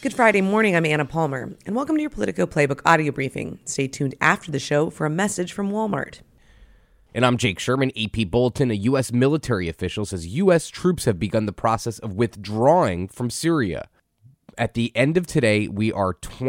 Good Friday morning, I'm Anna Palmer, and welcome to your Politico Playbook audio briefing. Stay tuned after the show for a message from Walmart. And I'm Jake Sherman. AP Bulletin. A U.S. military official says U.S. troops have begun the process of withdrawing from Syria. At the end of today, we are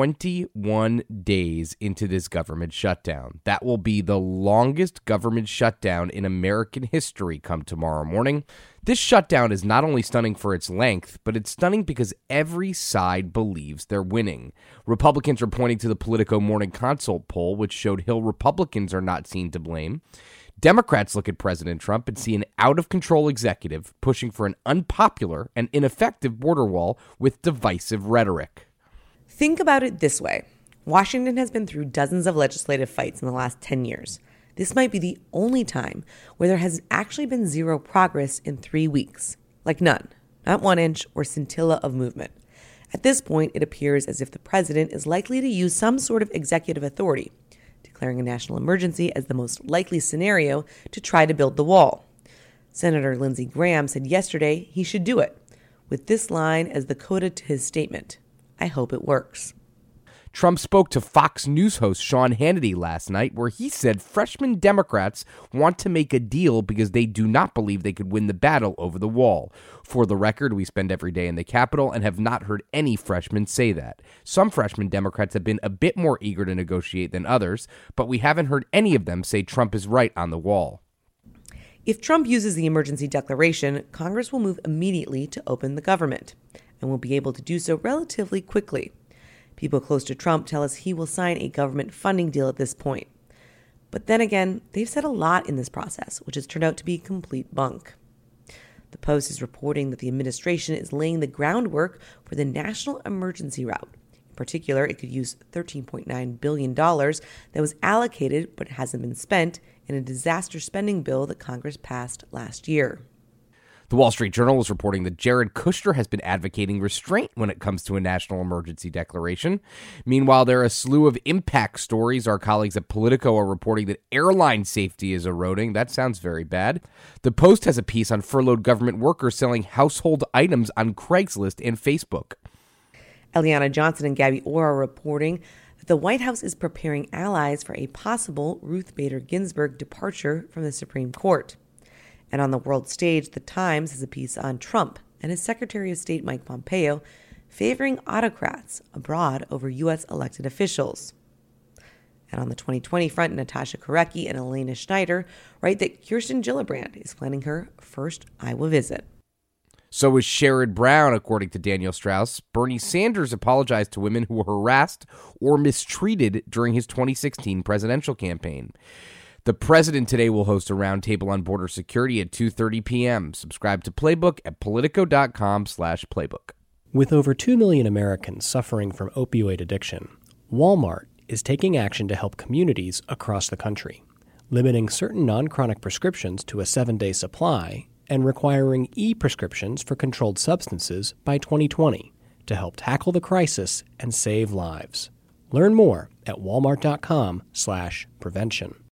21 days into this government shutdown. That will be the longest government shutdown in American history come tomorrow morning. This shutdown is not only stunning for its length, but it's stunning because every side believes they're winning. Republicans are pointing to the Politico Morning Consult poll, which showed Hill Republicans are not seen to blame. Democrats look at President Trump and see an out-of-control executive pushing for an unpopular and ineffective border wall with divisive rhetoric. Think about it this way. Washington has been through dozens of legislative fights in the last 10 years. This might be the only time where there has actually been zero progress in 3 weeks. Like none. Not 1 inch or scintilla of movement. At this point, it appears as if the president is likely to use some sort of executive authority, declaring a national emergency as the most likely scenario to try to build the wall. Senator Lindsey Graham said yesterday he should do it, with this line as the coda to his statement: "I hope it works." Trump spoke to Fox News host Sean Hannity last night, where he said freshman Democrats want to make a deal because they do not believe they could win the battle over the wall. For the record, we spend every day in the Capitol and have not heard any freshmen say that. Some freshman Democrats have been a bit more eager to negotiate than others, but we haven't heard any of them say Trump is right on the wall. If Trump uses the emergency declaration, Congress will move immediately to open the government, and will be able to do so relatively quickly. People close to Trump tell us he will sign a government funding deal at this point. But then again, they've said a lot in this process, which has turned out to be complete bunk. The Post is reporting that the administration is laying the groundwork for the national emergency route. In particular, it could use $13.9 billion that was allocated but hasn't been spent in a disaster spending bill that Congress passed last year. The Wall Street Journal is reporting that Jared Kushner has been advocating restraint when it comes to a national emergency declaration. Meanwhile, there are a slew of impact stories. Our colleagues at Politico are reporting that airline safety is eroding. That sounds very bad. The Post has a piece on furloughed government workers selling household items on Craigslist and Facebook. Eliana Johnson and Gabby Orr are reporting that the White House is preparing allies for a possible Ruth Bader Ginsburg departure from the Supreme Court. And on the world stage, The Times has a piece on Trump and his Secretary of State Mike Pompeo favoring autocrats abroad over U.S. elected officials. And on the 2020 front, Natasha Korecki and Elena Schneider write that Kirsten Gillibrand is planning her first Iowa visit. So is Sherrod Brown, according to Daniel Strauss. Bernie Sanders apologized to women who were harassed or mistreated during his 2016 presidential campaign. The president today will host a roundtable on border security at 2:30 p.m. Subscribe to Playbook at politico.com/playbook. With over 2 million Americans suffering from opioid addiction, Walmart is taking action to help communities across the country, limiting certain non-chronic prescriptions to a 7-day supply and requiring e-prescriptions for controlled substances by 2020 to help tackle the crisis and save lives. Learn more at walmart.com/prevention.